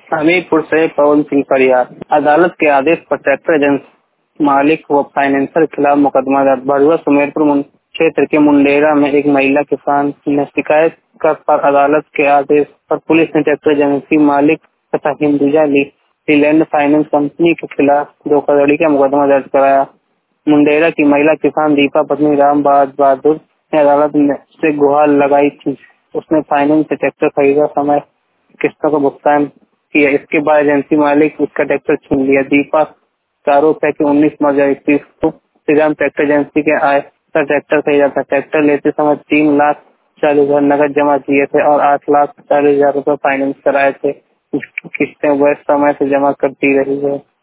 हमीरपुर से पवन सिंह फरियाद। अदालत के आदेश पर ट्रैक्टर एजेंसी मालिक व फाइनेंसर के खिलाफ मुकदमा दर्ज। भरुआ सुमेरपुर क्षेत्र के मुंडेरा में एक महिला किसान ने शिकायत कर पर अदालत के आदेश पर पुलिस ने ट्रैक्टर एजेंसी मालिक तथा हिंदुजा लीलैंड फाइनेंस कंपनी के खिलाफ धोखाधड़ी का मुकदमा दर्ज कराया। मुंडेरा की महिला किसान दीपा पत्नी राम बहादुर ने अदालत में से गुहार लगाई थी। उसने फाइनेंस से ट्रैक्टर खरीदा, समय किस्तों का भुगतान किया। इसके बाद एजेंसी मालिक उसका ट्रैक्टर छीन लिया। दीपा का आरोप है कि 19 मार्च 2021 को श्रीराम ट्रैक्टर एजेंसी के आय पर ट्रैक्टर खरीदा था। ट्रैक्टर लेते समय 3,40,000 नकद जमा किए थे और 8,40,000 रुपए फाइनेंस कराए थे। इसकी किस्तें वह समय से जमा करती रही है।